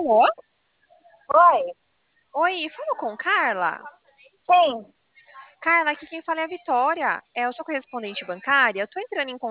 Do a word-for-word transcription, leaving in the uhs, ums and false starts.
Alô? Oi, Oi, falo com Carla? sim. Carla, aqui quem fala é a Vitória. É, eu sou correspondente bancária. Eu tô entrando em